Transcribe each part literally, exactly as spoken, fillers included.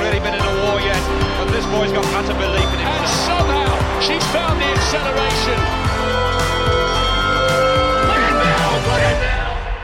really been in a war yet, but this boy's got utter belief in himself. And somehow she's found the acceleration. Look at now, look at now.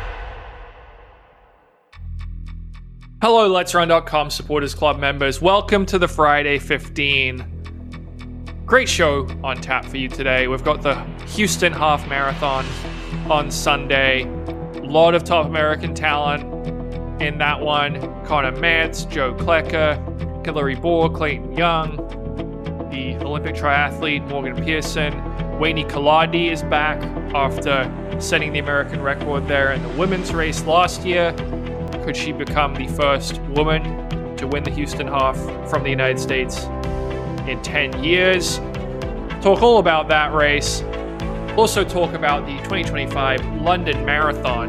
Hello, Let's Run dot com Supporters Club members. Welcome to the Friday fifteen. Great show on tap for you today. We've got the Houston Half Marathon on Sunday. A lot of top American talent in that one. Connor Mantz, Joe Klecker, Hillary Bohr, Clayton Young, the Olympic triathlete Morgan Pearson. Wayne Kaladi is back after setting the American record there in the women's race last year. Could she become the first woman to win the Houston Half from the United States in ten years? Talk all about that race. Also talk about the twenty twenty-five London Marathon.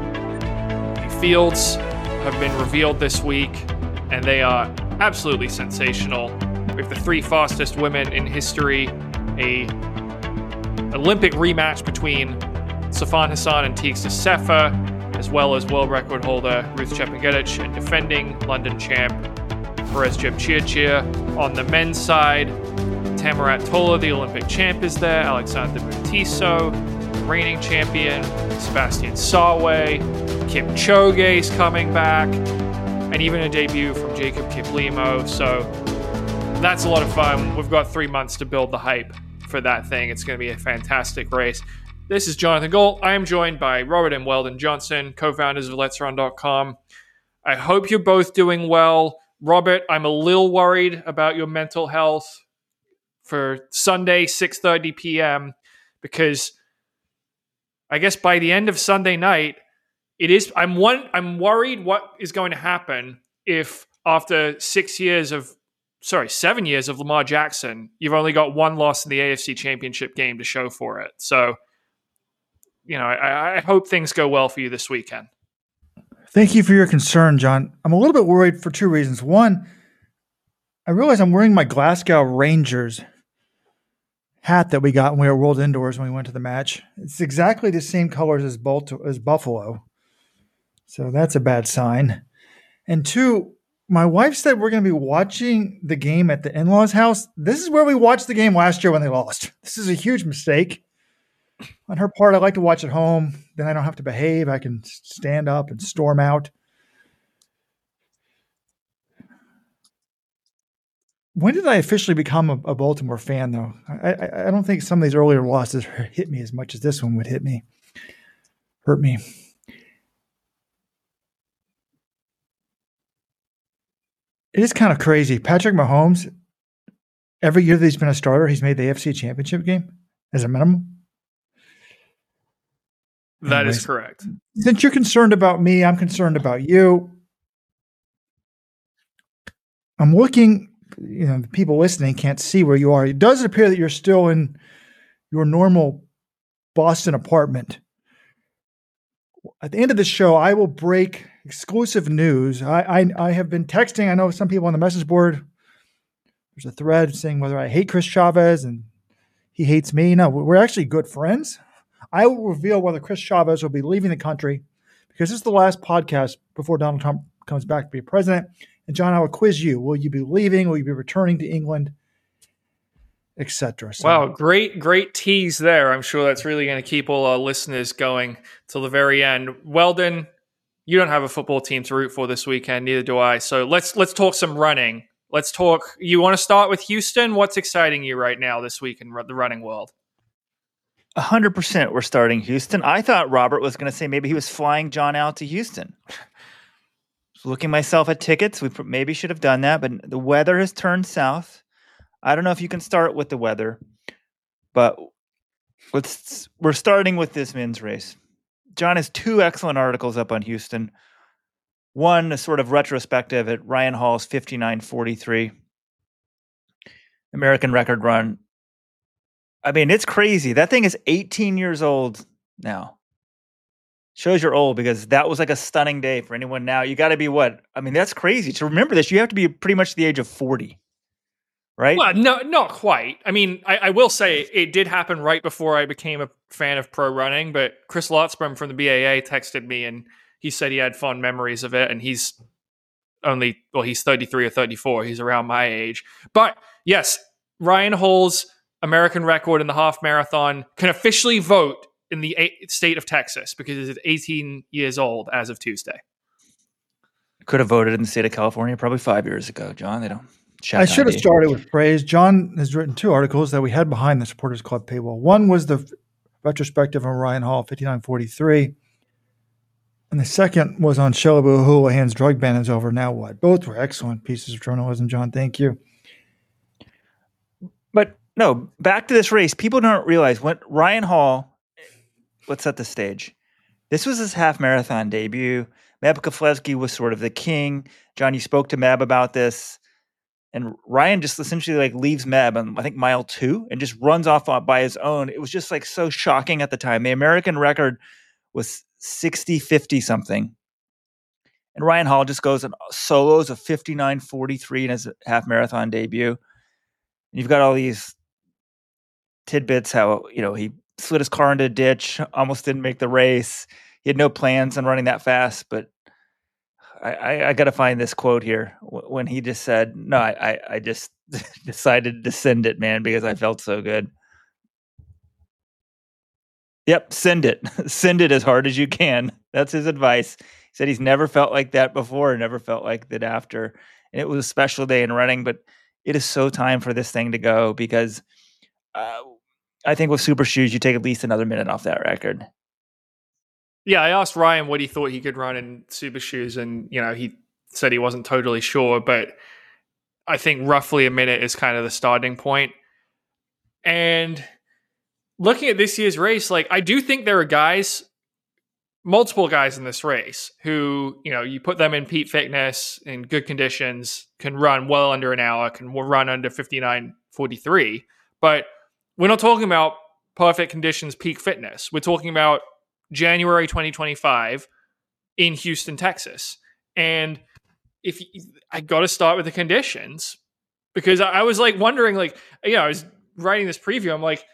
The fields have been revealed this week, and they are absolutely sensational. We have the three fastest women in history, a Olympic rematch between Sifan Hassan and Tigsta Sefa, as well as world record holder Ruth Chepngetich and defending London champ Peres Jepchirchir. On the men's side, Tamirat Tola, the Olympic champ, is there. Alexander Mutiso, reigning champion. Sebastian Sawe. Kipchoge is coming back. And even a debut from Jacob Kiplimo. So that's a lot of fun. We've got three months to build the hype for that thing. It's going to be a fantastic race. This is Jonathan Gault. I am joined by Robert and Weldon Johnson, co-founders of Let's Run dot com. I hope you're both doing well. Robert, I'm a little worried about your mental health for Sunday, six thirty p.m., because I guess by the end of Sunday night, it is. I'm one. I'm worried what is going to happen if after six years of, sorry, seven years of Lamar Jackson, you've only got one loss in the A F C Championship game to show for it. So, you know, I, I hope things go well for you this weekend. Thank you for your concern, John. I'm a little bit worried for two reasons. One, I realize I'm wearing my Glasgow Rangers hat that we got when we were World Indoors when we went to the match. It's exactly the same colors as, Balto- as Buffalo. So that's a bad sign. And two, my wife said we're going to be watching the game at the in-laws' house. This is where we watched the game last year when they lost. This is a huge mistake. On her part, I like to watch at home. Then I don't have to behave. I can stand up and storm out. When did I officially become a, a Baltimore fan, though? I, I, I don't think some of these earlier losses hit me as much as this one would hit me, hurt me. It is kind of crazy. Patrick Mahomes, every year that he's been a starter, he's made the A F C Championship game as a minimum. That Anyways, is correct. Since you're concerned about me, I'm concerned about you. I'm looking, you know, the people listening can't see where you are. It does appear that you're still in your normal Boston apartment. At the end of the show, I will break exclusive news. I, I, I have been texting. I know some people on the message board, there's a thread saying whether I hate Chris Chavez and he hates me. No, we're actually good friends. I will reveal whether Chris Chavez will be leaving the country because this is the last podcast before Donald Trump comes back to be president. And John, I will quiz you. Will you be leaving? Will you be returning to England? et cetera. So, wow, great, great tease there. I'm sure that's really going to keep all our listeners going till the very end. Weldon, you don't have a football team to root for this weekend, neither do I. So let's let's talk some running. Let's talk. You want to start with Houston? What's exciting you right now this week in the running world? one hundred percent we're starting Houston. I thought Robert was going to say maybe he was flying John out to Houston. Looking myself at tickets, we maybe should have done that, but the weather has turned south. I don't know if you can start with the weather, but let's, we're starting with this men's race. John has two excellent articles up on Houston. One, a sort of retrospective at Ryan Hall's fifty-nine forty-three American record run. I mean, it's crazy. That thing is eighteen years old now. Shows you're old because that was like a stunning day for anyone now. You got to be what? I mean, that's crazy. To remember this, you have to be pretty much the age of forty, right? Well, no, not quite. I mean, I, I will say it did happen right before I became a fan of pro running, but Chris Lotzbaum from the B A A texted me and he said he had fond memories of it, and he's only, well, he's thirty-three or thirty-four. He's around my age. But yes, Ryan Hall's American record in the half marathon can officially vote in the state of Texas because he's eighteen years old as of Tuesday. Could have voted in the state of California probably five years ago, John. They don't. I should have started with praise. John has written two articles that we had behind the Supporters Club paywall. One was the retrospective on Ryan Hall, fifty-nine forty-three. And the second was on Shalabu Houlihan's drug ban is over. Now what? Both were excellent pieces of journalism, John. Thank you. But no, back to this race. People don't realize when Ryan Hall, let's set the stage. This was his half marathon debut. Meb Keflezighi was sort of the king. John, you spoke to Meb about this. And Ryan just essentially like leaves Meb on, I think, mile two and just runs off by his own. It was just like so shocking at the time. The American record was sixty fifty something. And Ryan Hall just goes and solos of fifty-nine forty-three in his half marathon debut. And you've got all these tidbits how, you know, he slid his car into a ditch, almost didn't make the race. He had no plans on running that fast, but I, I, I got to find this quote here when he just said, no, I, I just decided to send it, man, because I felt so good. Yep, send it. Send it as hard as you can. That's his advice. He said he's never felt like that before, never felt like that after. And it was a special day in running, but it is so time for this thing to go because uh, I think with Super Shoes, you take at least another minute off that record. Yeah, I asked Ryan what he thought he could run in Super Shoes, and you know he said he wasn't totally sure, but I think roughly a minute is kind of the starting point. And looking at this year's race, like I do think there are guys, multiple guys in this race who, you know, you put them in peak fitness in good conditions, can run well under an hour, can run under fifty-nine forty-three. But we're not talking about perfect conditions, peak fitness. We're talking about January twenty twenty-five in Houston, Texas. And if you, I got to start with the conditions because I, I was like wondering, like, you know, I was writing this preview. I'm like,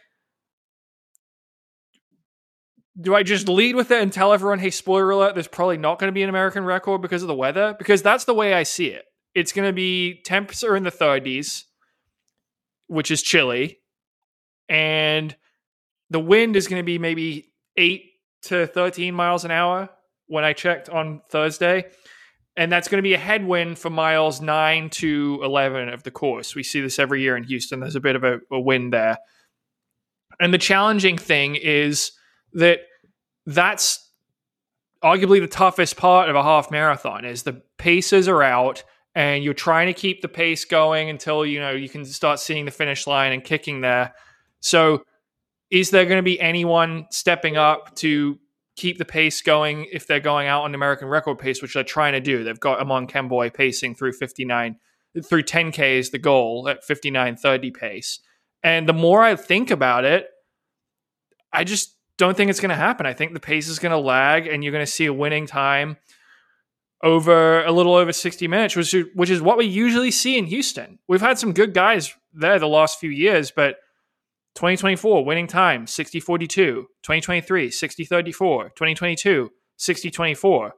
do I just lead with it and tell everyone, hey, spoiler alert, there's probably not going to be an American record because of the weather? Because that's the way I see it. It's going to be temps are in the thirties, which is chilly. And the wind is going to be maybe eight to thirteen miles an hour when I checked on Thursday. And that's going to be a headwind for miles nine to eleven of the course. We see this every year in Houston. There's a bit of a, a wind there. And the challenging thing is that that's arguably the toughest part of a half marathon is the paces are out and you're trying to keep the pace going until, you know, you can start seeing the finish line and kicking there. So is there going to be anyone stepping up to keep the pace going if they're going out on American record pace, which they're trying to do? They've got Amon Kemboy pacing through fifty-nine, through ten K is the goal at fifty-nine thirty pace. And the more I think about it, I just don't think it's going to happen. I think the pace is going to lag and you're going to see a winning time over a little over sixty minutes, which is, which is what we usually see in Houston. We've had some good guys there the last few years, but twenty twenty-four, winning time, sixty forty-two. twenty twenty-three, sixty thirty-four. twenty twenty-two, sixty twenty-four.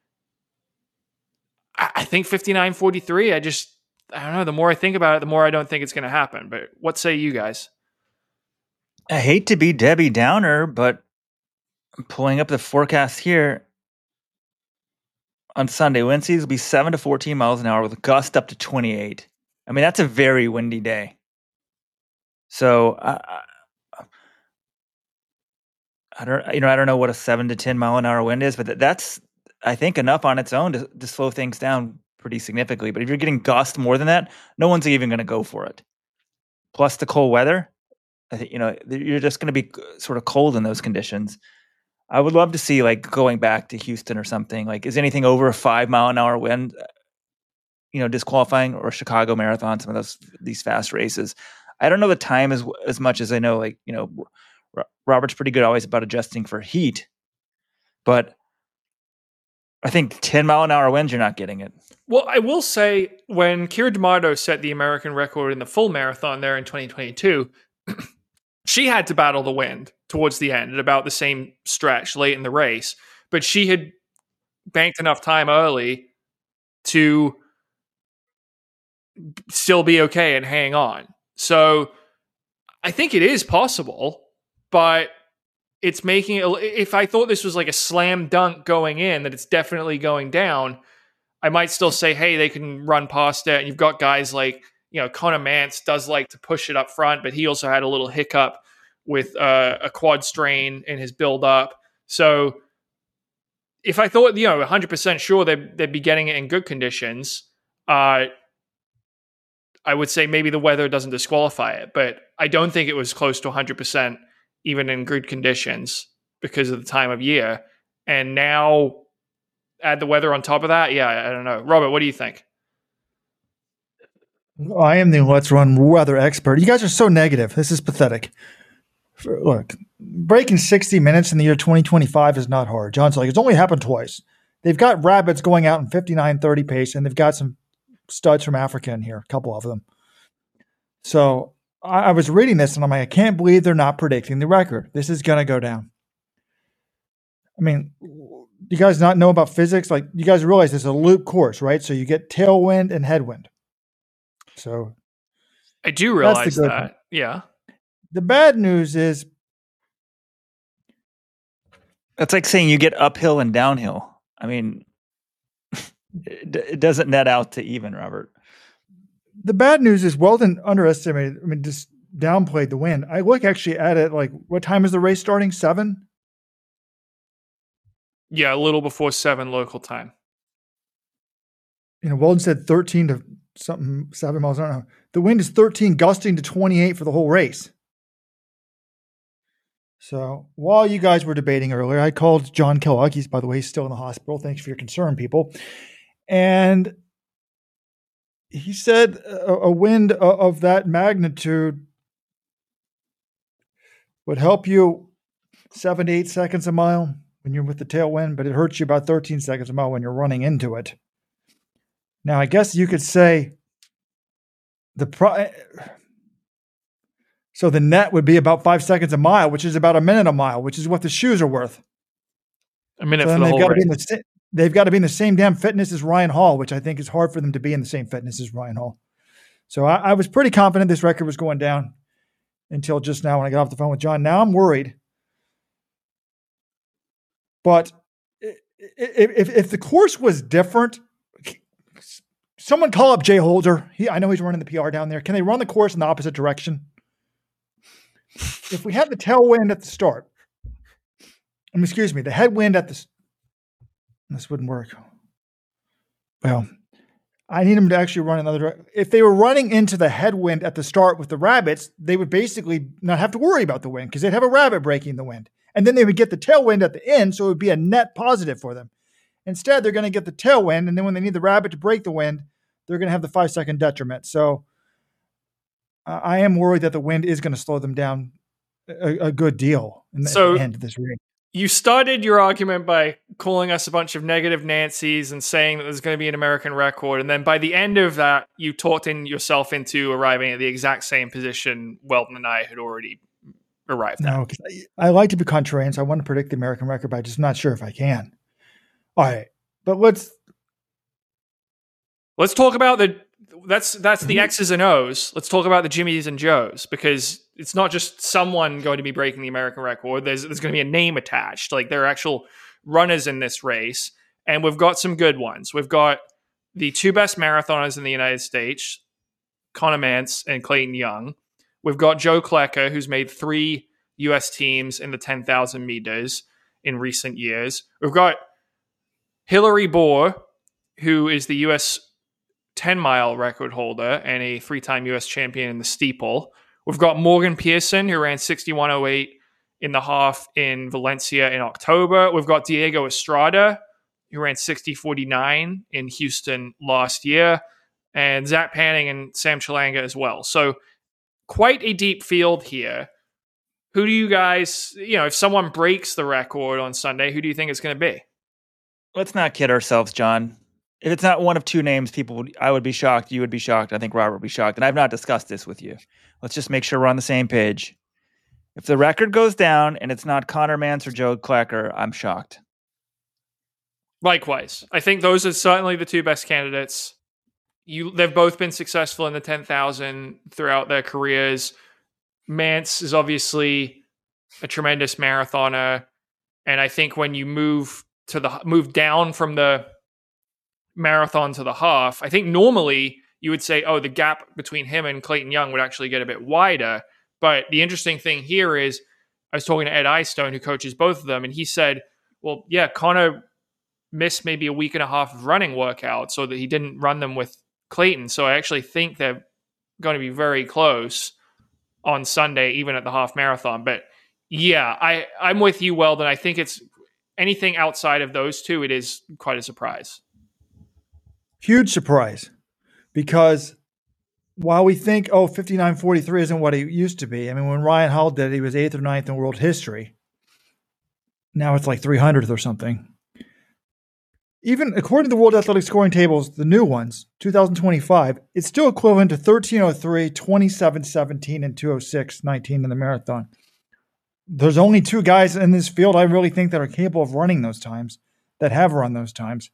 I, I think fifty-nine forty-three, I just, I don't know, the more I think about it, the more I don't think it's going to happen. But what say you guys? I hate to be Debbie Downer, but I'm pulling up the forecast here. On Sunday, wind speeds will be seven to fourteen miles an hour with a gust up to twenty-eight. I mean, that's a very windy day. So I, I don't, you know, I don't know what a seven to ten mile an hour wind is, but that's, I think, enough on its own to, to slow things down pretty significantly. But if you're getting gust more than that, no one's even going to go for it. Plus the cold weather, I think, you know, you're just going to be sort of cold in those conditions. I would love to see like going back to Houston or something. Like, is anything over a five mile an hour wind, you know, disqualifying, or Chicago Marathon, some of those these fast races? I don't know the time as as much as I know, like, you know, Robert's pretty good always about adjusting for heat, but I think ten mile an hour winds, you're not getting it. Well, I will say when Keira D'Amato set the American record in the full marathon there in twenty twenty-two, she had to battle the wind towards the end at about the same stretch late in the race, but she had banked enough time early to still be okay and hang on. So I think it is possible, but it's making it, if I thought this was like a slam dunk going in, that it's definitely going down, I might still say, hey, they can run past it. And you've got guys like, you know, Conor Mantz does like to push it up front, but he also had a little hiccup with uh, a quad strain in his build up. So if I thought, you know, one hundred percent sure they'd, they'd be getting it in good conditions, uh, I would say maybe the weather doesn't disqualify it, but I don't think it was close to one hundred percent even in good conditions because of the time of year. And now add the weather on top of that. Yeah, I don't know. Robert, what do you think? I am the Let's Run weather expert. You guys are so negative. This is pathetic. Look, breaking sixty minutes in the year twenty twenty-five is not hard. John's like, it's only happened twice. They've got rabbits going out in fifty-nine thirty pace, and they've got some studs from Africa in here, a couple of them. So I, I was reading this, and I'm like, I can't believe they're not predicting the record. This is going to go down. I mean, do you guys not know about physics? Like, you guys realize it's a loop course, right? So you get tailwind and headwind. So I do realize that. One. Yeah. The bad news is it's like saying you get uphill and downhill. I mean, it, it doesn't net out to even, Robert. The bad news is Weldon underestimated, I mean, just downplayed the wind. I look actually at it like, what time is the race starting? Seven? Yeah, a little before seven local time. You know, Weldon said thirteen to something, seven miles. I don't know. The wind is thirteen, gusting to twenty-eight for the whole race. So while you guys were debating earlier, I called John Kellogg. He's, by the way, he's still in the hospital. Thanks for your concern, people. And he said a, a wind of that magnitude would help you seven to eight seconds a mile when you're with the tailwind, but it hurts you about thirteen seconds a mile when you're running into it. Now, I guess you could say the pro- so the net would be about five seconds a mile, which is about a minute a mile, which is what the shoes are worth. A minute so for the whole race. The, they've got to be in the same damn fitness as Ryan Hall, which I think is hard for them to be in the same fitness as Ryan Hall. So I, I was pretty confident this record was going down until just now when I got off the phone with John. Now I'm worried. But if, if the course was different, someone call up Jay Holder. He, I know he's running the P R down there. Can they run the course in the opposite direction? If we had the tailwind at the start, um, excuse me, the headwind at the, this wouldn't work. Well, I need them to actually run another direction. If they were running into the headwind at the start with the rabbits, they would basically not have to worry about the wind because they'd have a rabbit breaking the wind. And then they would get the tailwind at the end, so it would be a net positive for them. Instead, they're going to get the tailwind, and then when they need the rabbit to break the wind, they're going to have the five-second detriment. So uh, I am worried that the wind is going to slow them down a, a good deal in the, so at the end of this race. You started your argument by calling us a bunch of negative Nancys and saying that there's going to be an American record. And then by the end of that, you talked in yourself into arriving at the exact same position Weldon and I had already arrived at. No, because I, I like to be contrarian, so I want to predict the American record, but I'm just not sure if I can. All right, but let's let's talk about the that's that's the X's and O's. Let's talk about the Jimmys and Joes, because it's not just someone going to be breaking the American record. There's there's going to be a name attached. Like, there are actual runners in this race, and we've got some good ones. We've got the two best marathoners in the United States, Conor Mantz and Clayton Young. We've got Joe Klecker, who's made three U S teams in the ten thousand meters in recent years. We've got Hillary Bohr, who is the U S ten-mile record holder and a three-time U S champion in the steeple. We've got Morgan Pearson, who ran sixty-one oh eight in the half in Valencia in October. We've got Diego Estrada, who ran sixty forty-nine in Houston last year, and Zach Panning and Sam Chalanga as well. So quite a deep field here. Who do you guys, you know, if someone breaks the record on Sunday, who do you think it's going to be? Let's not kid ourselves, John. If it's not one of two names, people would, I would be shocked. You would be shocked. I think Robert would be shocked. And I've not discussed this with you. Let's just make sure we're on the same page. If the record goes down and it's not Conor Mantz or Joe Klecker, I'm shocked. Likewise. I think those are certainly the two best candidates. You, they've both been successful in the ten thousand throughout their careers. Mance is obviously a tremendous marathoner. And I think when you move to the move down from the marathon to the half, I think normally you would say, oh, the gap between him and Clayton Young would actually get a bit wider. But the interesting thing here is I was talking to Ed Eyestone, who coaches both of them, and he said, well, yeah, Connor missed maybe a week and a half of running workouts so that he didn't run them with Clayton. So I actually think they're going to be very close on Sunday, even at the half marathon. But yeah, I, I'm with you, Weldon. I think it's anything outside of those two, it is quite a surprise. Huge surprise, because while we think, oh, fifty-nine forty-three isn't what he used to be. I mean, when Ryan Hall did it, he was eighth or ninth in world history. Now it's like three hundredth or something. Even according to the World Athletic Scoring Tables, the new ones, two thousand twenty-five, it's still equivalent to thirteen oh three, twenty-seven seventeen, and two oh six nineteen in the marathon. There's only two guys in this field I really think that are capable of running those times, that have run those times.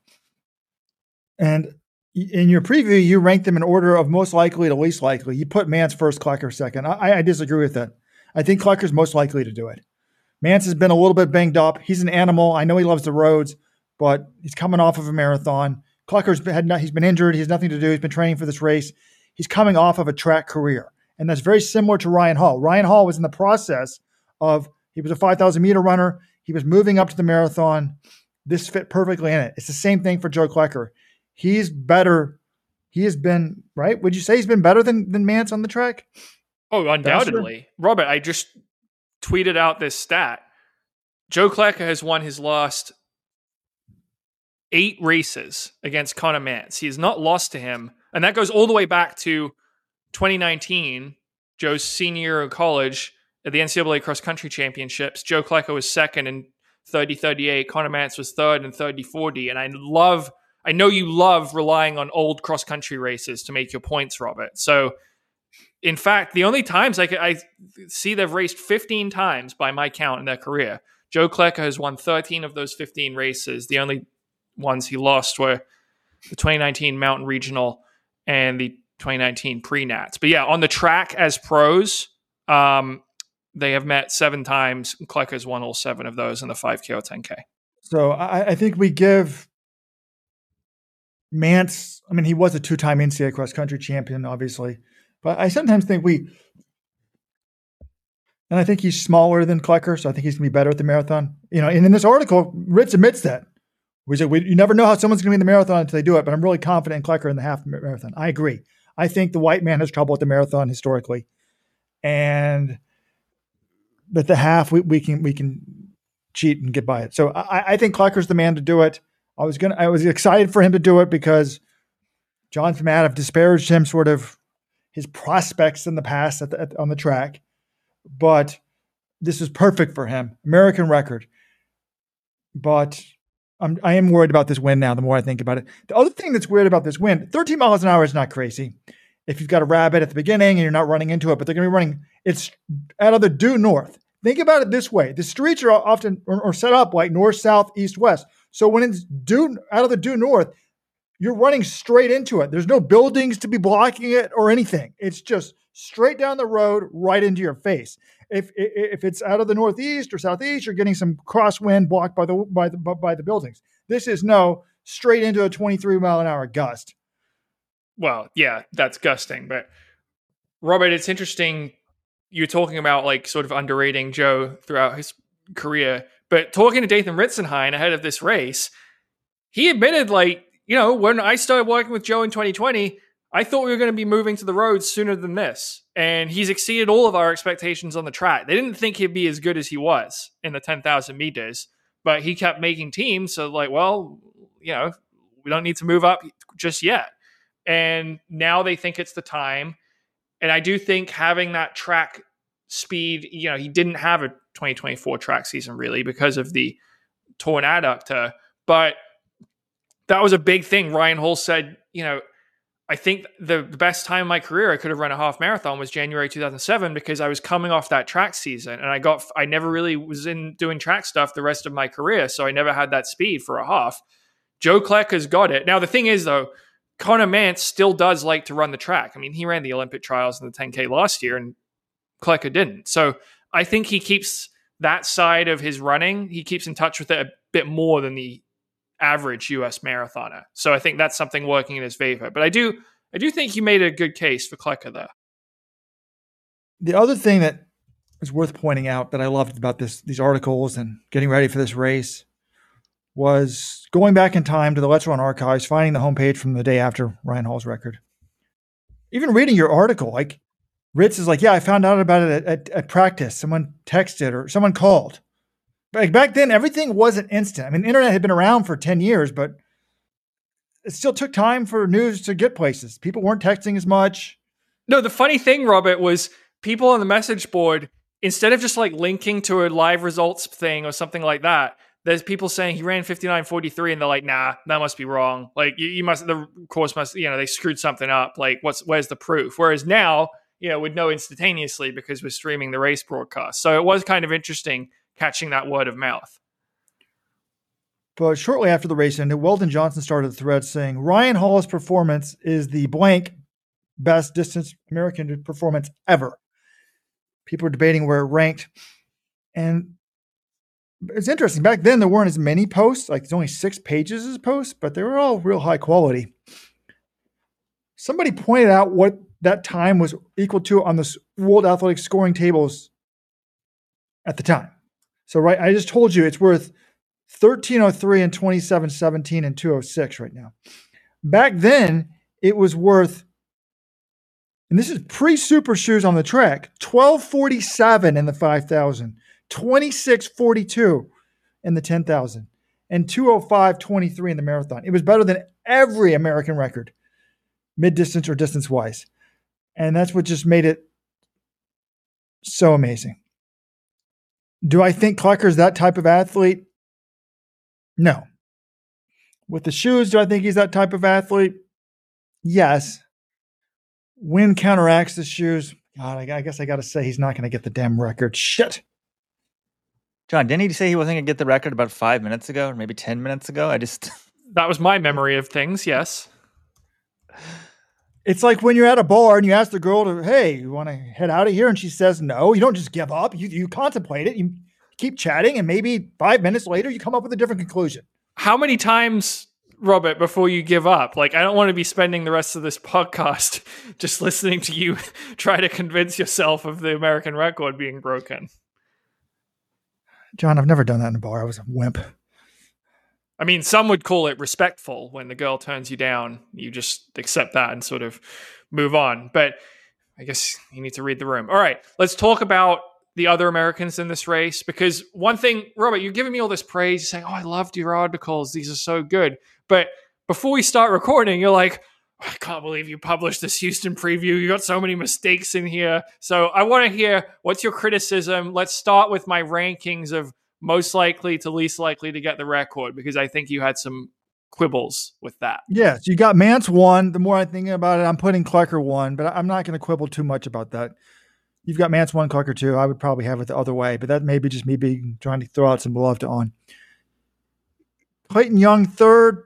And in your preview, you ranked them in order of most likely to least likely. You put Mance first, Klecker second. I, I disagree with that. I think Klecker's most likely to do it. Mance has been a little bit banged up. He's an animal. I know he loves the roads, but he's coming off of a marathon. Klecker's been, had not, he's been injured. He has nothing to do. He's been training for this race. He's coming off of a track career. And that's very similar to Ryan Hall. Ryan Hall was in the process of, he was a five thousand meter runner. He was moving up to the marathon. This fit perfectly in it. It's the same thing for Joe Klecker. He's better. He has been, right? Would you say he's been better than, than Mance on the track? Oh, undoubtedly. Faster? Robert, I just tweeted out this stat. Joe Klecker has won his last eight races against Conor Mance. He has not lost to him. And that goes all the way back to twenty nineteen, Joe's senior year of college at the N C double A Cross Country Championships. Joe Klecker was second in thirty thirty-eight. Conor Mance was third in thirty forty. And I love... I know you love relying on old cross-country races to make your points, Robert. So, in fact, the only times I, I see they've raced fifteen times by my count in their career. Joe Klecker has won thirteen of those fifteen races. The only ones he lost were the twenty nineteen Mountain Regional and the twenty nineteen Pre-Nats. But yeah, on the track as pros, um, they have met seven times. Klecker's won all seven of those in the five K or ten K. So I, I think we give Mance, I mean, he was a two-time N C A A cross-country champion, obviously. But I sometimes think we, and I think he's smaller than Klecker, so I think he's going to be better at the marathon. You know, and in this article, Ritz admits that. We said, we, you never know how someone's going to be in the marathon until they do it, but I'm really confident in Klecker in the half marathon. I agree. I think the white man has trouble at the marathon historically. And but the half, we, we can we can cheat and get by it. So I, I think Klecker's the man to do it. I was gonna. I was excited for him to do it because John Matt have disparaged him, sort of his prospects in the past at the, at, on the track, but this is perfect for him. American record, but I'm I am worried about this win now. The more I think about it, the other thing that's weird about this win, thirteen miles an hour is not crazy. If you've got a rabbit at the beginning and you're not running into it, but they're going to be running. It's out of the due north. Think about it this way: the streets are often or, or set up like north, south, east, west. So when it's due out of the due north, you're running straight into it. There's no buildings to be blocking it or anything. It's just straight down the road, right into your face. If if it's out of the northeast or southeast, you're getting some crosswind blocked by the by the by the buildings. This is no straight into a twenty-three mile an hour gust. Well, yeah, that's gusting. But Robert, it's interesting. You're talking about like sort of underrating Joe throughout his career. But talking to Dathan Ritzenhein ahead of this race, he admitted, like, you know, when I started working with Joe in twenty twenty, I thought we were going to be moving to the roads sooner than this. And he's exceeded all of our expectations on the track. They didn't think he'd be as good as he was in the ten thousand meters, but he kept making teams. So, like, well, you know, we don't need to move up just yet. And now they think it's the time. And I do think having that track speed, you know, he didn't have a twenty twenty-four track season really because of the torn adductor, but that was a big thing. Ryan Hall said, you know, I think the best time in my career I could have run a half marathon was January two thousand seven because I was coming off that track season and I got, I never really was in doing track stuff the rest of my career. So I never had that speed for a half. Joe Klecker's got it. Now, the thing is, though, Conor Mantz still does like to run the track. I mean, he ran the Olympic trials in the ten K last year, and Klecker didn't. So I think he keeps that side of his running, he keeps in touch with it a bit more than the average U S marathoner. So I think that's something working in his favor. But I do I do think you made a good case for Klecker there. The other thing that is worth pointing out that I loved about this these articles and getting ready for this race was going back in time to the Let's Run archives, finding the homepage from the day after Ryan Hall's record. Even reading your article, like Ritz is like, yeah, I found out about it at, at, at practice. Someone texted or someone called. But back then, everything wasn't instant. I mean, the internet had been around for ten years, but it still took time for news to get places. People weren't texting as much. No, the funny thing, Robert, was people on the message board, instead of just like linking to a live results thing or something like that, there's people saying he ran fifty-nine forty-three and they're like, nah, that must be wrong. Like you, you must, the course must, you know, they screwed something up. Like what's, where's the proof? Whereas now, you know, we'd know instantaneously because we're streaming the race broadcast. So it was kind of interesting catching that word of mouth. But shortly after the race ended, Weldon Johnson started the thread saying, Ryan Hall's performance is the blank best distance American performance ever. People were debating where it ranked. And it's interesting. Back then, there weren't as many posts. Like, there's only six pages as posts, but they were all real high quality. Somebody pointed out what that time was equal to on the World Athletics scoring tables at the time. So, right, I just told you it's worth thirteen oh three and twenty-seven seventeen and two oh six right now. Back then, it was worth, and this is pre-super shoes on the track, twelve forty-seven in the five thousand. twenty-six forty-two in the ten thousand and two oh five twenty-three in the marathon. It was better than every American record, mid-distance or distance-wise. And that's what just made it so amazing. Do I think Klecker's that type of athlete? No. With the shoes, do I think he's that type of athlete? Yes. Wind counteracts the shoes. God, I guess I got to say he's not going to get the damn record. Shit. John, didn't he say he wasn't going to get the record about five minutes ago or maybe ten minutes ago? I just... That was my memory of things, yes. It's like when you're at a bar and you ask the girl to, hey, you want to head out of here? And she says no. You don't just give up. You, you contemplate it. You keep chatting, and maybe five minutes later, you come up with a different conclusion. How many times, Robert, before you give up? Like, I don't want to be spending the rest of this podcast just listening to you try to convince yourself of the American record being broken. John, I've never done that in a bar. I was a wimp. I mean, some would call it respectful when the girl turns you down. You just accept that and sort of move on. But I guess you need to read the room. All right, let's talk about the other Americans in this race. Because one thing, Robert, you're giving me all this praise. You're saying, oh, I loved your articles. These are so good. But before we start recording, you're like, oh, I can't believe you published this Houston preview. You got so many mistakes in here. So I want to hear, what's your criticism? Let's start with my rankings of most likely to least likely to get the record, because I think you had some quibbles with that. Yes, you got Mantz one. The more I'm thinking about it, I'm putting Klecker one, but I'm not going to quibble too much about that. You've got Mantz one, Klecker two. I would probably have it the other way, but that may be just me being trying to throw out some love to on. Clayton Young third.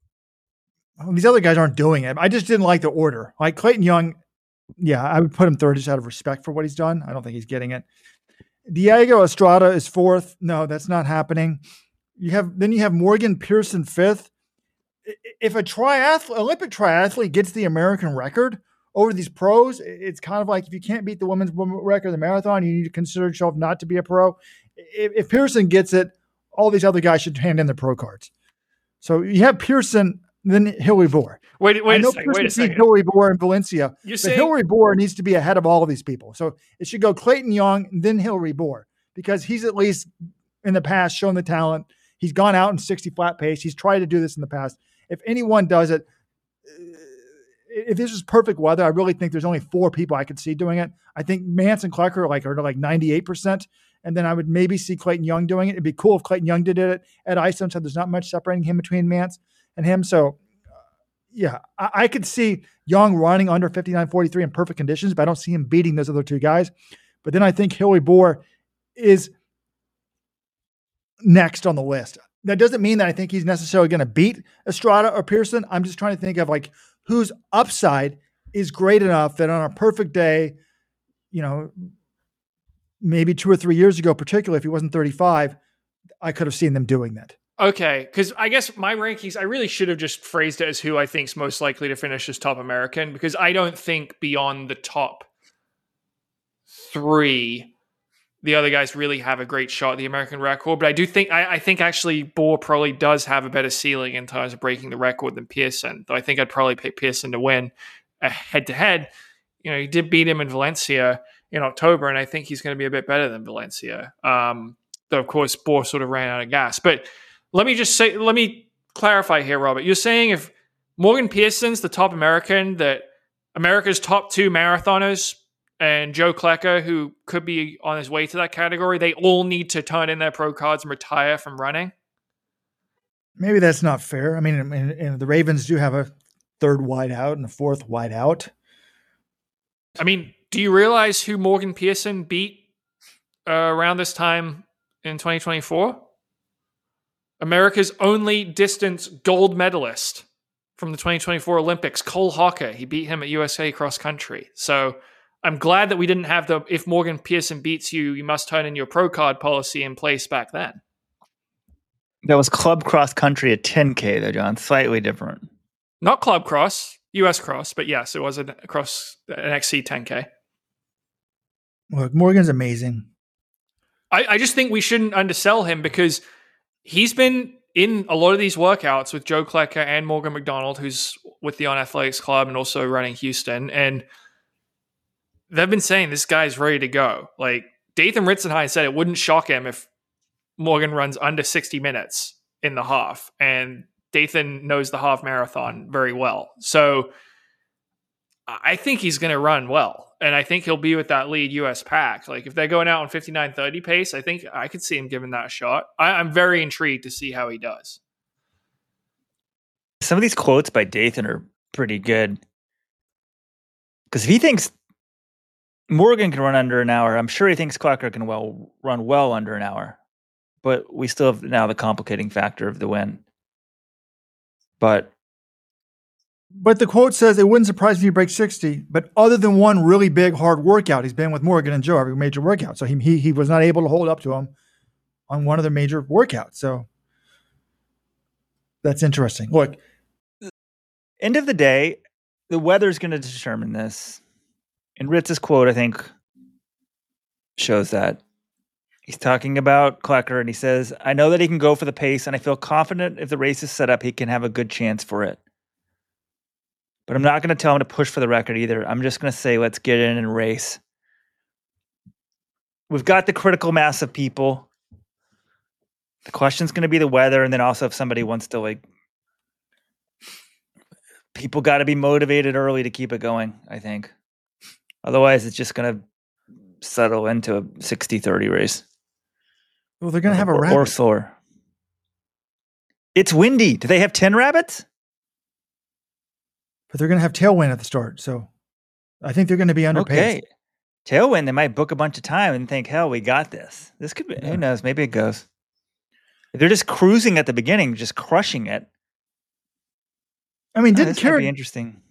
Oh, these other guys aren't doing it. I just didn't like the order. Like Clayton Young, yeah, I would put him third just out of respect for what he's done. I don't think he's getting it. Diego Estrada is fourth. No, that's not happening. You have then you have Morgan Pearson fifth. If a triathlete, Olympic triathlete gets the American record over these pros, it's kind of like if you can't beat the women's record in the marathon, you need to consider yourself not to be a pro. If, if Pearson gets it, all these other guys should hand in their pro cards. So you have Pearson, then Hillary Bohr. Wait, wait I know a second. Wait a second. Hillary Bohr in Valencia, You're but saying Hillary Bohr needs to be ahead of all of these people. So it should go Clayton Young, then Hillary Bohr, because he's at least in the past shown the talent. He's gone out in sixty flat pace. He's tried to do this in the past. If anyone does it, if this is perfect weather, I really think there's only four people I could see doing it. I think Mantz and Klecker are like, are like ninety-eight percent. And then I would maybe see Clayton Young doing it. It'd be cool if Clayton Young did it at Iceland. So there's not much separating him between Mantz and him. So yeah, I, I could see Young running under fifty-nine forty-three in perfect conditions, but I don't see him beating those other two guys. But then I think Hillary Bohr is next on the list. that doesn't mean that I think he's necessarily going to beat Estrada or Pearson. I'm just trying to think of like whose upside is great enough that on a perfect day, you know, maybe two or three years ago, particularly if he wasn't thirty-five, I could have seen them doing that. Okay, because I guess my rankings, I really should have just phrased it as who I think is most likely to finish as top American, because I don't think beyond the top three, the other guys really have a great shot at the American record. But I do think, I, I think actually Bohr probably does have a better ceiling in terms of breaking the record than Pearson, though I think I'd probably pick Pearson to win a head-to-head. You know, he did beat him in Valencia in October, and I think he's going to be a bit better than Valencia. Um, though, of course, Bohr sort of ran out of gas. But let me just say, let me clarify here, Robert. You're saying if Morgan Pearson's the top American, that America's top two marathoners and Joe Klecker, who could be on his way to that category, they all need to turn in their pro cards and retire from running? Maybe that's not fair. I mean, and, and the Ravens do have a third wide out and a fourth wide out. I mean, do you realize who Morgan Pearson beat uh, around this time in twenty twenty-four? America's only distance gold medalist from the twenty twenty-four Olympics, Cole Hocker. He beat him at U S A cross country. So I'm glad that we didn't have the, if Morgan Pearson beats you, you must turn in your pro card policy in place back then. That was club cross country at ten K though, John. Slightly different. Not club cross, U S cross, but yes, it was an across an X C ten K. Look, Morgan's amazing. I, I just think we shouldn't undersell him because he's been in a lot of these workouts with Joe Klecker and Morgan McDonald, who's with the On Athletics Club and also running Houston. And they've been saying this guy's ready to go. Like Dathan Ritzenheim said, it wouldn't shock him if Morgan runs under sixty minutes in the half. And Dathan knows the half marathon very well. So I think he's going to run well. And I think he'll be with that lead U S pack. Like if they're going out on fifty-nine thirty pace, I think I could see him giving that a shot. I, I'm very intrigued to see how he does. Some of these quotes by Dathan are pretty good. Because if he thinks Morgan can run under an hour, I'm sure he thinks Klecker can well run well under an hour. But we still have now the complicating factor of the win. But But the quote says, it wouldn't surprise me if he breaks sixty, but other than one really big, hard workout, he's been with Morgan and Joe every major workout. So he, he, he was not able to hold up to him on one of the major workouts. So that's interesting. Look, end of the day, the weather's going to determine this. And Ritz's quote, I think, shows that. He's talking about Klecker, and he says, I know that he can go for the pace, and I feel confident if the race is set up, he can have a good chance for it. But I'm not going to tell him to push for the record either. I'm just going to say, let's get in and race. We've got the critical mass of people. The question's going to be the weather, and then also if somebody wants to, like, people got to be motivated early to keep it going, I think. Otherwise, it's just going to settle into a sixty thirty race. Well, they're going to have a or, rabbit. Or slower. It's windy. Do they have ten rabbits? But they're going to have tailwind at the start. So I think they're going to be underpaced. Okay. Tailwind, they might book a bunch of time and think, hell, we got this. This could be, yeah. Who knows? Maybe it goes. If they're just cruising at the beginning, just crushing it. I mean, oh, didn't this care. might be interesting.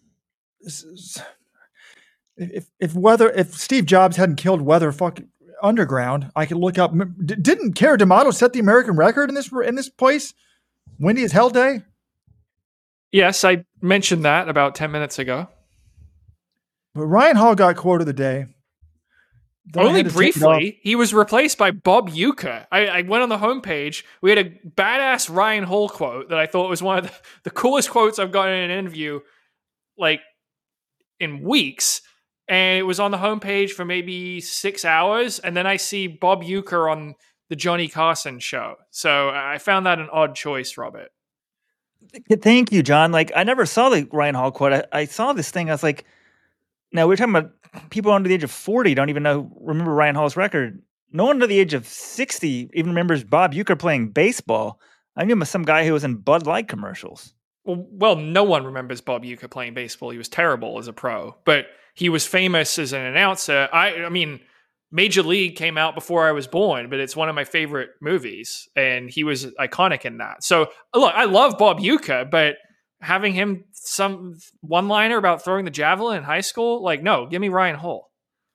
If if weather, if Steve Jobs hadn't killed Weather fuck Underground, I could look up. Didn't Cara D'Amato set the American record in this in this place? Windy as hell day. Yes, I mentioned that about ten minutes ago. But Ryan Hall got quote of the day. Then Only briefly. He was replaced by Bob Uecker. I, I went on the homepage. We had a badass Ryan Hall quote that I thought was one of the, the coolest quotes I've gotten in an interview, like, in weeks. And it was on the homepage for maybe six hours. And then I see Bob Uecker on the Johnny Carson show. So I found that an odd choice, Robert. Thank you, John. Like, I never saw the Ryan Hall quote. I, I saw this thing. I was like, now we're talking about people under the age of forty don't even know, remember Ryan Hall's record. No one under the age of sixty even remembers Bob Uecker playing baseball. I knew him as some guy who was in Bud Light commercials. Well, well, no one remembers Bob Uecker playing baseball. He was terrible as a pro, but he was famous as an announcer. I, I mean, Major League came out before I was born, but it's one of my favorite movies, and he was iconic in that. So look, I love Bob Uecker, but having him some one-liner about throwing the javelin in high school, like, no, give me Ryan Hall.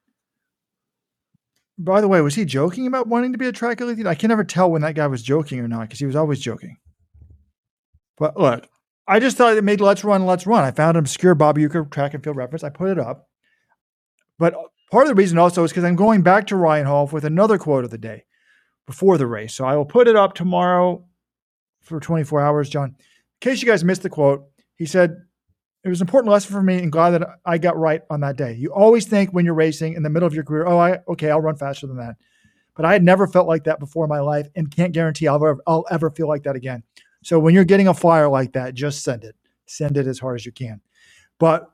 By the way, was he joking about wanting to be a track athlete? I can never tell when that guy was joking or not because he was always joking. But look, I just thought it made Let's Run, Let's Run. I found an obscure Bob Uecker track and field reference. I put it up. But part of the reason also is because I'm going back to Ryan Hall with another quote of the day before the race. So I will put it up tomorrow for twenty-four hours, John. In case you guys missed the quote, he said, it was an important lesson for me and glad that I got right on that day. You always think when you're racing in the middle of your career, oh, I okay, I'll run faster than that. But I had never felt like that before in my life and can't guarantee I'll ever, I'll ever feel like that again. So when you're getting a flyer like that, just send it. Send it as hard as you can. But,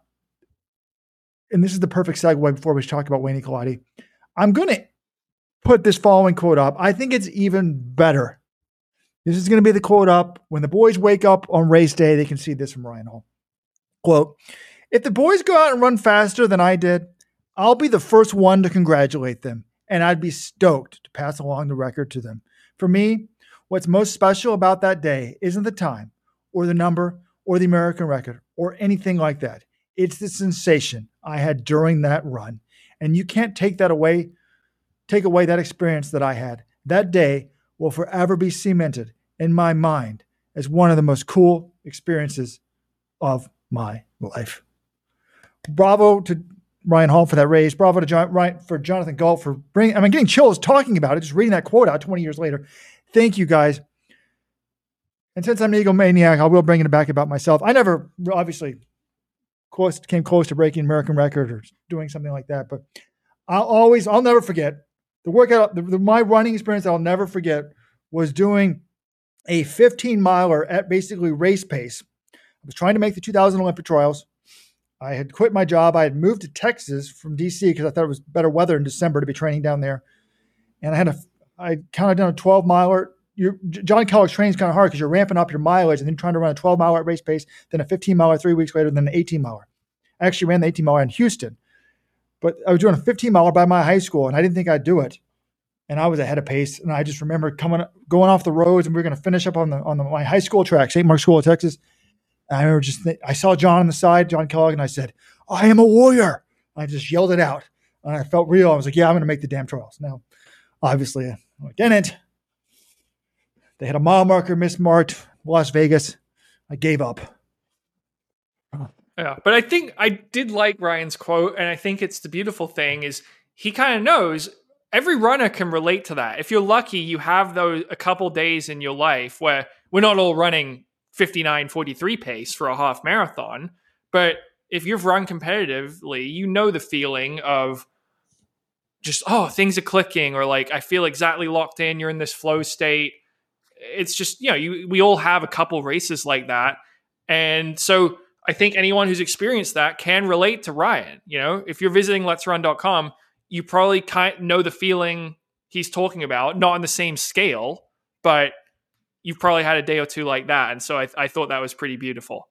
and this is the perfect segue before we talk about Wayne Colati, I'm going to put this following quote up. I think it's even better. This is going to be the quote up. When the boys wake up on race day, they can see this from Ryan Hall. Quote, if the boys go out and run faster than I did, I'll be the first one to congratulate them, and I'd be stoked to pass along the record to them. For me, what's most special about that day isn't the time or the number or the American record or anything like that. It's the sensation I had during that run. And you can't take that away, take away that experience that I had. That day will forever be cemented in my mind as one of the most cool experiences of my life. Bravo to Ryan Hall for that race. Bravo to John, Ryan, for Jonathan Gault for bringing, I mean, getting chills talking about it, just reading that quote out twenty years later. Thank you, guys. And since I'm an egomaniac, I will bring it back about myself. I never obviously close, came close to breaking American record or doing something like that, but I'll always, I'll never forget the workout, the, the, my running experience I'll never forget was doing a fifteen miler at basically race pace. I was trying to make the two thousand Olympic trials. I had quit my job. I had moved to Texas from D C because I thought it was better weather in December to be training down there. And I had a, I counted down a twelve miler. You're, John Kellogg trains kind of hard because you're ramping up your mileage and then trying to run a twelve miler at race pace, then a fifteen miler three weeks later, then an eighteen miler. I actually ran the eighteen miler in Houston, but I was doing a fifteen miler by my high school and I didn't think I'd do it. And I was ahead of pace. And I just remember coming, going off the roads and we were going to finish up on the, on the, my high school track, Saint Mark's School of Texas. And I remember just, th- I saw John on the side, John Kellogg, and I said, I am a warrior. I just yelled it out. And I felt real. I was like, yeah, I'm going to make the damn trials. Now, obviously, I didn't. They had a mile marker mismarked, Las Vegas. I gave up. Yeah, but I think I did like Ryan's quote, and I think it's the beautiful thing is he kind of knows every runner can relate to that. If you're lucky, you have those a couple days in your life where we're not all running fifty-nine forty-three pace for a half marathon, but if you've run competitively, you know the feeling of just, oh, things are clicking, or like I feel exactly locked in, you're in this flow state. It's just, you know, you, we all have a couple races like that. And so I think anyone who's experienced that can relate to Ryan. You know, if you're visiting let's run dot com, you probably kind of know the feeling he's talking about, not on the same scale, but you've probably had a day or two like that. And so I, I thought that was pretty beautiful.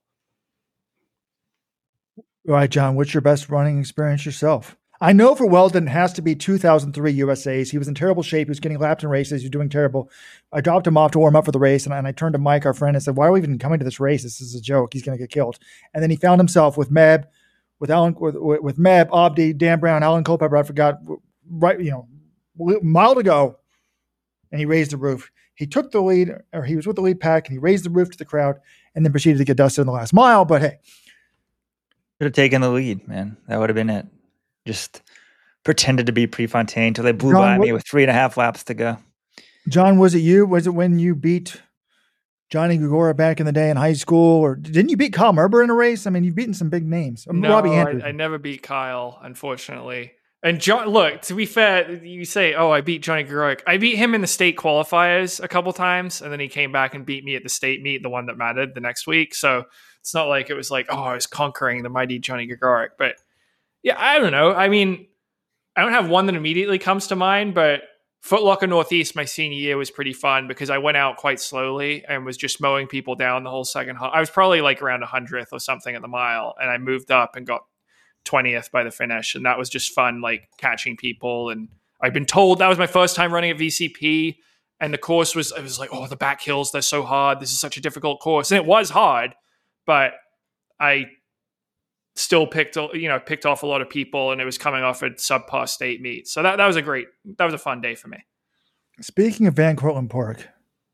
All right, John, what's your best running experience yourself? I know for Weldon it has to be two thousand three U S A's. He was in terrible shape. He was getting lapped in races. He was doing terrible. I dropped him off to warm up for the race, and I, and I turned to Mike, our friend, and said, why are we even coming to this race? This is a joke. He's going to get killed. And then he found himself with Meb, with Alan, with, with Meb, Abdi, Dan Brown, Alan Culpepper, I forgot, right, you know, a mile to go, and he raised the roof. He took the lead, or he was with the lead pack, and he raised the roof to the crowd, and then proceeded to get dusted in the last mile. But hey, Should have taken the lead, man. That would have been it. Just pretended to be Prefontaine until they blew John, by what, me with three and a half laps to go. John, was it you? Was it when you beat Johnny Gregora back in the day in high school? Or didn't you beat Kyle Merber in a race? I mean, you've beaten some big names. No, Robbie Andrews. I, I never beat Kyle, unfortunately. And John, look, to be fair, you say, oh, I beat Johnny Gregoric. I beat him in the state qualifiers a couple times, and then he came back and beat me at the state meet, the one that mattered the next week. So it's not like it was like, oh, I was conquering the mighty Johnny Gregoric. But yeah, I don't know. I mean, I don't have one that immediately comes to mind, but Foot Locker Northeast my senior year was pretty fun because I went out quite slowly and was just mowing people down the whole second half. I was probably like around a hundredth or something at the mile, and I moved up and got twentieth by the finish, and that was just fun, like catching people. And I'd been told that was my first time running at V C P, and the course was, it was like, oh, the back hills, they're so hard. This is such a difficult course. And it was hard, but I still picked, you know, picked off a lot of people, and it was coming off a subpar state meet. So that, that was a great, that was a fun day for me. Speaking of Van Cortlandt Park,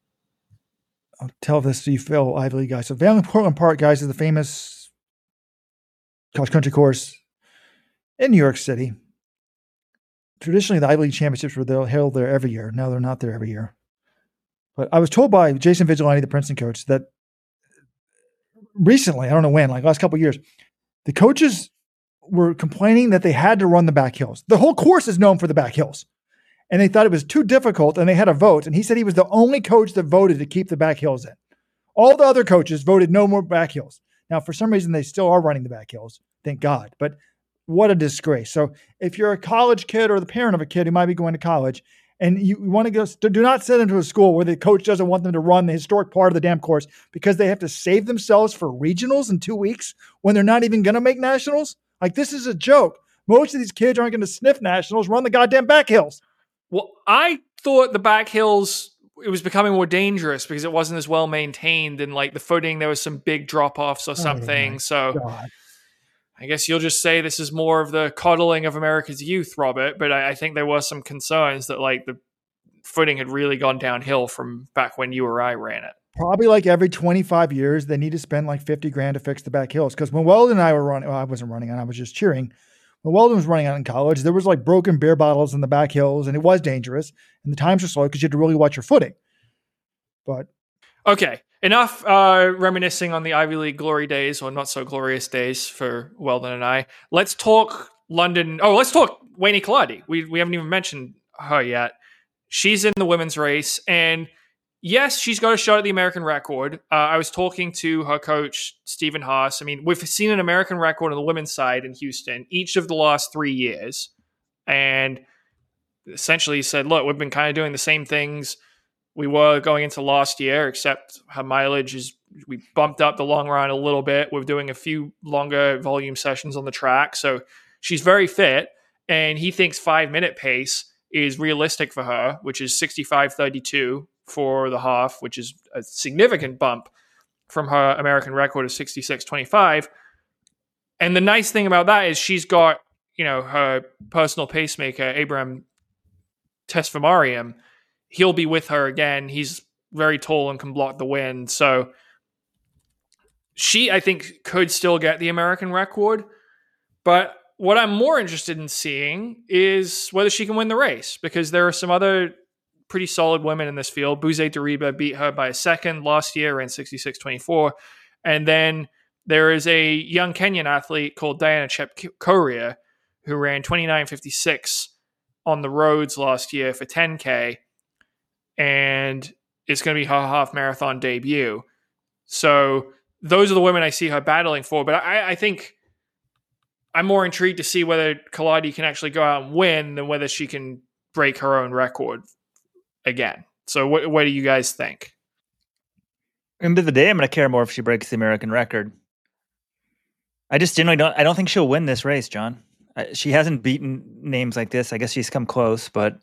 I'll tell this to you, Phil, Ivy League guys. So Van Cortlandt Park, guys, is the famous cross country course in New York City. Traditionally, the Ivy League championships were held there every year. Now they're not there every year. But I was told by Jason Vigilante, the Princeton coach, that recently, I don't know when, like last couple of years, the coaches were complaining that they had to run the back hills. The whole course is known for the back hills. And they thought it was too difficult, and they had a vote. And he said he was the only coach that voted to keep the back hills in. All the other coaches voted no more back hills. Now, for some reason, they still are running the back hills. Thank God. But what a disgrace. So if you're a college kid or the parent of a kid who might be going to college, and you want to go, do not send them to a school where the coach doesn't want them to run the historic part of the damn course because they have to save themselves for regionals in two weeks when they're not even going to make nationals. Like, this is a joke. Most of these kids aren't going to sniff nationals, run the goddamn back hills. Well, I thought the back hills, it was becoming more dangerous because it wasn't as well maintained, and like the footing, there was some big drop-offs or something. Oh, so God. I guess you'll just say this is more of the coddling of America's youth, Robert. But I, I think there were some concerns that like the footing had really gone downhill from back when you or I ran it. Probably like every twenty-five years, they need to spend like fifty grand to fix the back hills. Because when Weldon and I were running, well, I wasn't running and I was just cheering. When Weldon was running out in college, there was like broken beer bottles in the back hills, and it was dangerous. And the times were slow because you had to really watch your footing. But okay, enough uh, reminiscing on the Ivy League glory days, or not so glorious days for Weldon and I. Let's talk London. Oh, let's talk Wayne Collardi. We we haven't even mentioned her yet. She's in the women's race, and yes, she's got a shot at the American record. Uh, I was talking to her coach, Stephen Haas. I mean, we've seen an American record on the women's side in Houston each of the last three years. And essentially he said, look, we've been kind of doing the same things we were going into last year, except her mileage is, we bumped up the long run a little bit. We're doing a few longer volume sessions on the track. So she's very fit, and he thinks five minute pace is realistic for her, which is sixty-five thirty-two for the half, which is a significant bump from her American record of sixty-six twenty-five. And the nice thing about that is she's got, you know, her personal pacemaker, Abraham Tesfamariam. He'll be with her again. He's very tall and can block the wind. So she, I think, could still get the American record. But what I'm more interested in seeing is whether she can win the race, because there are some other pretty solid women in this field. Bouze Dariba beat her by a second last year, ran sixty-six twenty-four. And then there is a young Kenyan athlete called Diana Chepkorir who ran twenty-nine fifty-six on the roads last year for ten K. And it's going to be her half marathon debut. So those are the women I see her battling for. But I, I think I'm more intrigued to see whether Collardi can actually go out and win than whether she can break her own record again. So what, what do you guys think? End of the day, I'm going to care more if she breaks the American record. I just generally don't, I don't think she'll win this race, John. I, she hasn't beaten names like this. I guess she's come close, but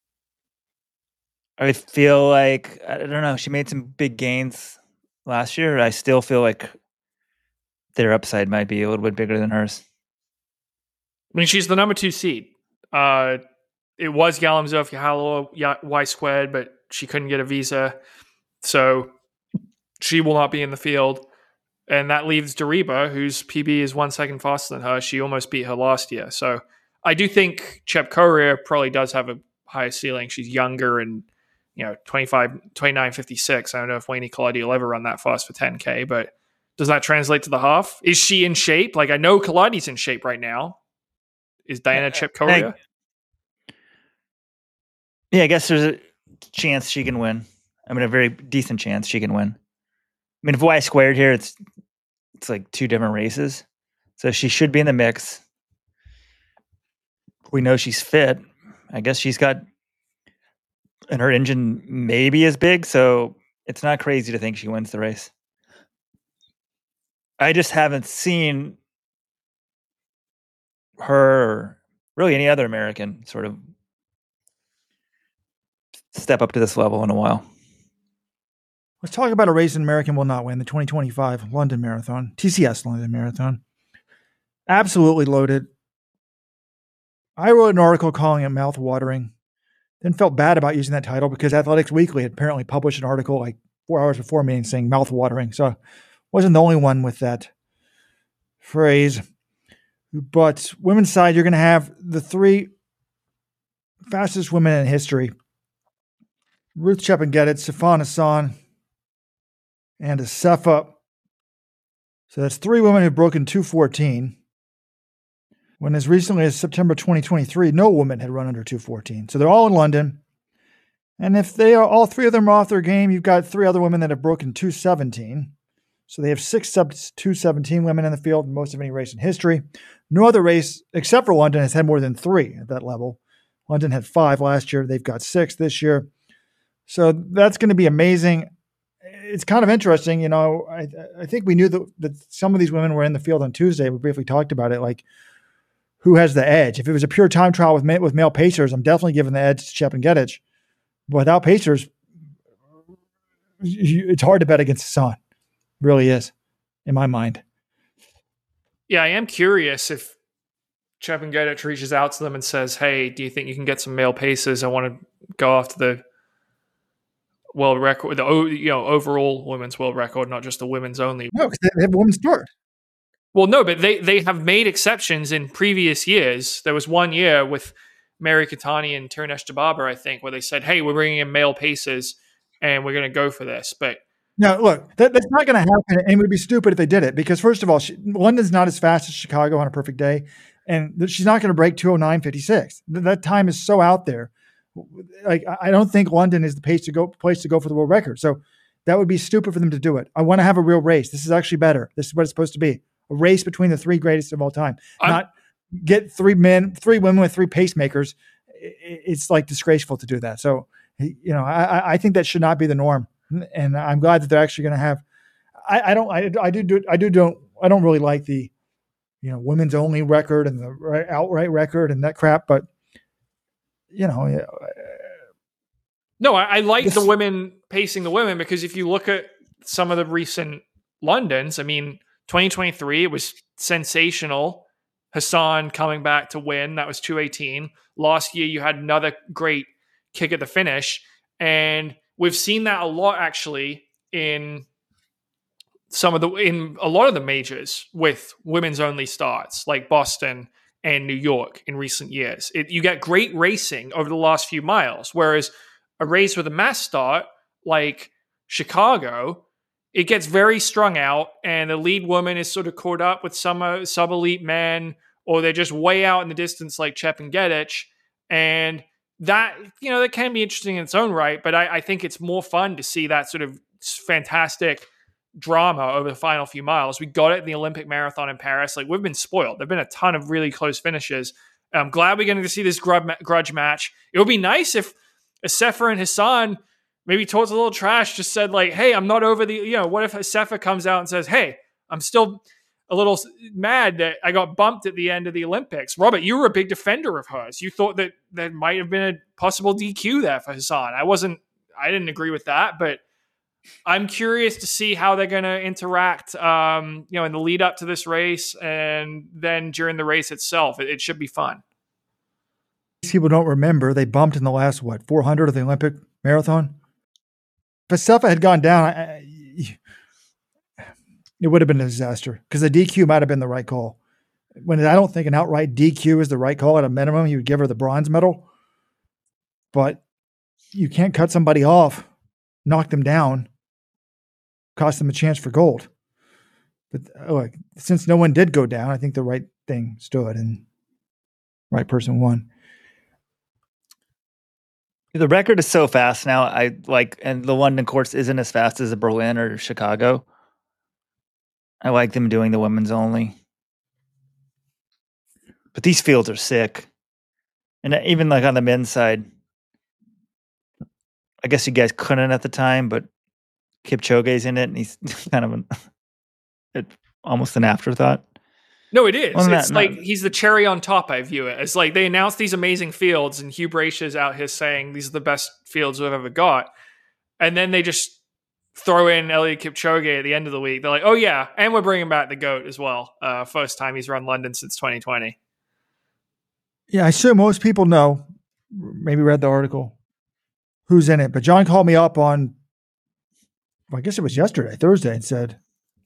I feel like, I don't know, she made some big gains last year. I still feel like their upside might be a little bit bigger than hers. I mean, she's the number two seed. Uh, it was Galamzov Yahalo Y squared, but she couldn't get a visa. So she will not be in the field. And that leaves Dariba, whose P B is one second faster than her. She almost beat her last year. So I do think Chepkorir probably does have a higher ceiling. She's younger and, you know, twenty-five, twenty-nine fifty-six. I don't know if Wayne Collardi will ever run that fast for ten K, but does that translate to the half? Is she in shape? Like, I know Collardi's in shape right now. Is Diana Chepkorir? Yeah, I guess there's a chance she can win. I mean, a very decent chance she can win. I mean, if Y squared here, it's it's like two different races. So she should be in the mix. We know she's fit. I guess she's got, and her engine maybe is big, so it's not crazy to think she wins the race. I just haven't seen her, or really any other American, sort of step up to this level in a while. Let's talk about a race an American will not win, the twenty twenty-five London Marathon, T C S London Marathon. Absolutely loaded. I wrote an article calling it mouth-watering. Then felt bad about using that title because Athletics Weekly had apparently published an article like four hours before me saying mouth-watering. So I wasn't the only one with that phrase. But women's side, you're going to have the three fastest women in history. Ruth Chepngetich, Sifan Hassan, and Assefa. So that's three women who've broken two fourteen. When as recently as September twenty twenty-three, no woman had run under two fourteen. So they're all in London. And if they are all three of them are off their game, you've got three other women that have broken two seventeen. So they have six sub two seventeen women in the field, most of any race in history. No other race, except for London, has had more than three at that level. London had five last year. They've got six this year. So that's going to be amazing. It's kind of interesting. You know, I, I think we knew that, that some of these women were in the field on Tuesday. We briefly talked about it, like who has the edge. If it was a pure time trial with, with male pacers, I'm definitely giving the edge to Chepngetich. But without pacers, it's hard to bet against Hassan. Really is, in my mind. Yeah, I am curious if Chepngetich reaches out to them and says, hey, do you think you can get some male paces? I want to go after the world record, the you know overall women's world record, not just the women's only. No, because they have a women's start. Well, no, but they, they have made exceptions in previous years. There was one year with Mary Keitany and Tirunesh Dababa, I think, where they said, hey, we're bringing in male paces and we're going to go for this. But no, look, that, that's not going to happen, and it would be stupid if they did it because, first of all, she, London's not as fast as Chicago on a perfect day, and she's not going to break two oh nine fifty-six. That time is so out there. Like, I don't think London is the pace to go, place to go for the world record. So that would be stupid for them to do it. I want to have a real race. This is actually better. This is what it's supposed to be. A race between the three greatest of all time. I'm, not get three men, three women with three pacemakers. It's like disgraceful to do that. So, you know, I, I think that should not be the norm. And I'm glad that they're actually going to have, I, I don't, I, I do, do, I do, don't, I don't really like the, you know, women's only record and the outright record and that crap, but you know, no, I, I like this, the women pacing the women because if you look at some of the recent Londons, I mean, twenty twenty-three, it was sensational. Hassan coming back to win. That was two eighteen. Last year, you had another great kick at the finish. And we've seen that a lot, actually, in some of the, in a lot of the majors with women's only starts, like Boston and New York in recent years. It, you get great racing over the last few miles. Whereas a race with a mass start, like Chicago, it gets very strung out, and the lead woman is sort of caught up with some uh, sub-elite men, or they're just way out in the distance like Chepngetich. And that, you know, that can be interesting in its own right, but I, I think it's more fun to see that sort of fantastic drama over the final few miles. We got it in the Olympic marathon in Paris. Like, we've been spoiled. There've been a ton of really close finishes. I'm glad we're getting to see this grudge match. It would be nice if Assefa and Hassan maybe talked a little trash, just said like, hey, I'm not over the, you know, what if Assefa comes out and says, hey, I'm still a little mad that I got bumped at the end of the Olympics. Robert, you were a big defender of hers. You thought that there might have been a possible D Q there for Hassan. I wasn't, I didn't agree with that, but I'm curious to see how they're going to interact, um, you know, in the lead up to this race and then during the race itself. It, it should be fun. People don't remember they bumped in the last, what, four hundred of the Olympic marathon? If Assefa had gone down, I, it would have been a disaster because the D Q might have been the right call. When I don't think an outright D Q is the right call. At a minimum, you would give her the bronze medal, but you can't cut somebody off, knock them down, cost them a chance for gold. But look, since no one did go down, I think the right thing stood and right person won. The record is so fast now. I like, and the London course isn't as fast as the Berlin or Chicago. I like them doing the women's only. But these fields are sick. And even like on the men's side, I guess you guys couldn't at the time, but Kipchoge's in it, and he's kind of an, it, almost an afterthought. No, it is. Well, it's not, like not, he's the cherry on top, I view it. It's like they announced these amazing fields, and Hugh Brasher's out here saying these are the best fields we've ever got. And then they just throw in Eliud Kipchoge at the end of the week. They're like, oh, yeah, and we're bringing back the GOAT as well. Uh, first time he's run London since twenty twenty. Yeah, I assume most people know, maybe read the article, who's in it. But John called me up on, well, I guess it was yesterday, Thursday, and said,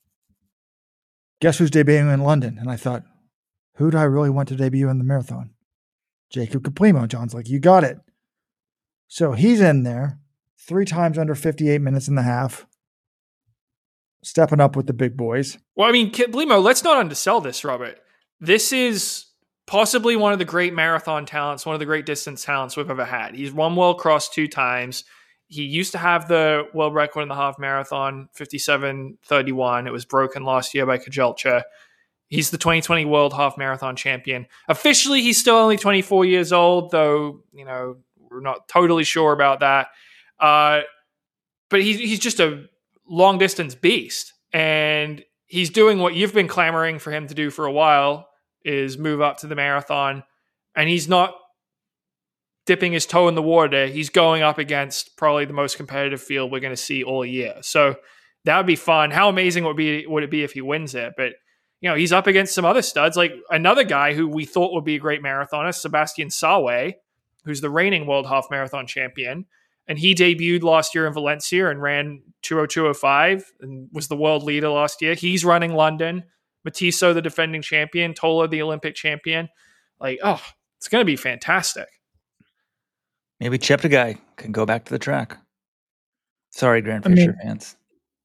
guess who's debuting in London? And I thought, who do I really want to debut in the marathon? Jacob Kiplimo. John's like, you got it. So he's in there three times under fifty-eight minutes and a half, stepping up with the big boys. Well, I mean, Kiplimo, let's not undersell this, Robert. This is possibly one of the great marathon talents, one of the great distance talents we've ever had. He's won World Cross two times. He used to have the world record in the half marathon, fifty-seven thirty-one. It was broken last year by Kajelcha. He's the twenty twenty World Half Marathon Champion. Officially, he's still only twenty-four years old, though, you know, we're not totally sure about that. Uh, but he's, he's just a long-distance beast. And he's doing what you've been clamoring for him to do for a while, is move up to the marathon. And he's not dipping his toe in the water. He's going up against probably the most competitive field we're going to see all year. So that would be fun. How amazing would be would it be if he wins it? But you know, he's up against some other studs, like another guy who we thought would be a great marathoner, Sebastian Sawe, who's the reigning World Half Marathon champion. And he debuted last year in Valencia and ran two oh two oh five and was the world leader last year. He's running London. Matiso, the defending champion. Tola, the Olympic champion. Like, oh, it's going to be fantastic. Maybe Cheptegei can go back to the track. Sorry, Grand I Fisher mean, fans.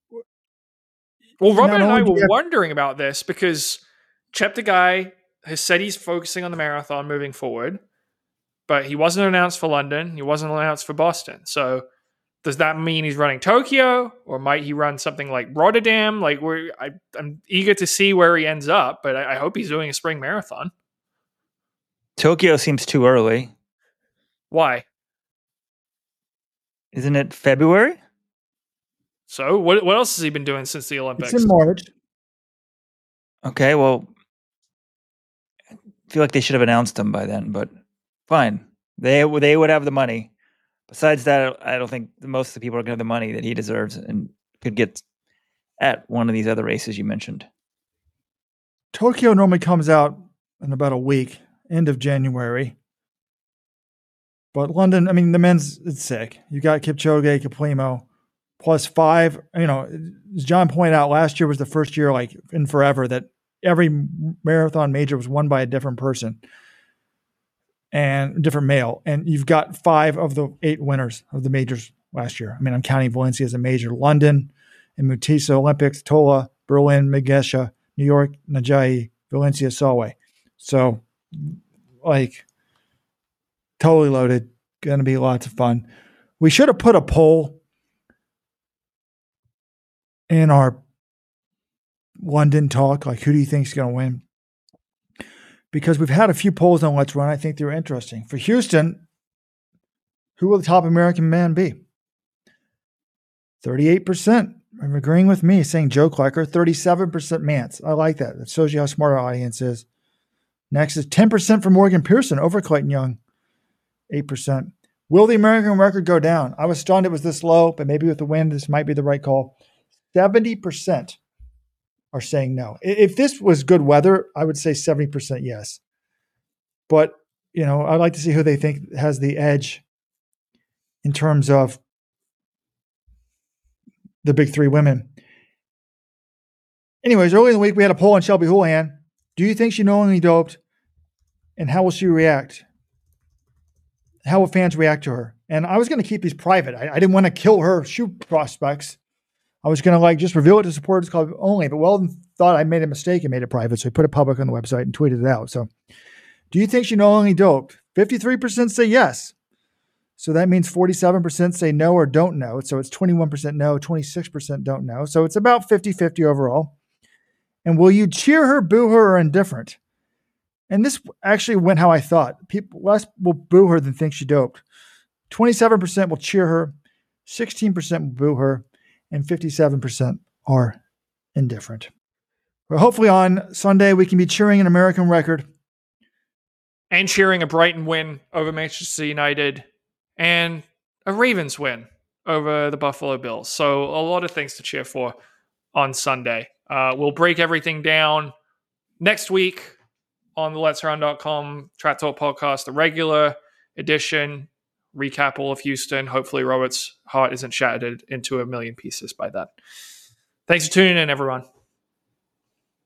Well, Robert and I only do were you have- wondering about this because Cheptegei has said he's focusing on the marathon moving forward, but he wasn't announced for London. He wasn't announced for Boston. So does that mean he's running Tokyo, or might he run something like Rotterdam? Like, we're, I, I'm eager to see where he ends up, but I, I hope he's doing a spring marathon. Tokyo seems too early. Why? Isn't it February? So what what else has he been doing since the Olympics? It's in March. Okay, well, I feel like they should have announced him by then, but fine. They they would have the money. Besides that, I don't think most of the people are going to have the money that he deserves and could get at one of these other races you mentioned. Tokyo normally comes out in about a week, end of January. But London, I mean, the men's, it's sick. You got Kipchoge, Kiplimo, plus five. You know, as John pointed out, last year was the first year, like in forever, that every marathon major was won by a different person and different male. And you've got five of the eight winners of the majors last year. I mean, I'm counting Valencia as a major. London and Mutiso, Olympics, Tola, Berlin, Megesha, New York, Najayi, Valencia, Sawe. So, like, totally loaded. Going to be lots of fun. We should have put a poll in our London talk, like who do you think is going to win? Because we've had a few polls on Let's Run. I think they're interesting. For Houston, who will the top American man be? thirty-eight percent are agreeing with me, saying Joe Klecker. thirty-seven percent Mance. I like that. That shows you how smart our audience is. Next is ten percent for Morgan Pearson over Clayton Young. eight percent. Will the American record go down? I was stunned it was this low, but maybe with the wind, this might be the right call. seventy percent are saying no. If this was good weather, I would say seventy percent yes. But, you know, I'd like to see who they think has the edge in terms of the big three women. Anyways, early in the week, we had a poll on Shelby Houlihan. Do you think she knowingly doped? And how will she react? How will fans react to her? And I was going to keep these private. I, I didn't want to kill her shoe prospects. I was going to like just reveal it to supporters club only, but Weldon thought I made a mistake and made it private. So he put it public on the website and tweeted it out. So do you think she knowingly doped? fifty-three percent say yes. So that means forty-seven percent say no or don't know. So it's twenty-one percent no, twenty-six percent don't know. So it's about fifty-fifty overall. And will you cheer her, boo her, or indifferent? And this actually went how I thought. People less will boo her than think she doped. twenty-seven percent will cheer her, sixteen percent will boo her, and fifty-seven percent are indifferent. Well, hopefully on Sunday we can be cheering an American record. And cheering a Brighton win over Manchester United. And a Ravens win over the Buffalo Bills. So a lot of things to cheer for on Sunday. Uh, we'll break everything down next week on the Let's Run dot com Track Talk podcast, the regular edition, recap all of Houston. Hopefully Robert's heart isn't shattered into a million pieces by then. Thanks for tuning in, everyone.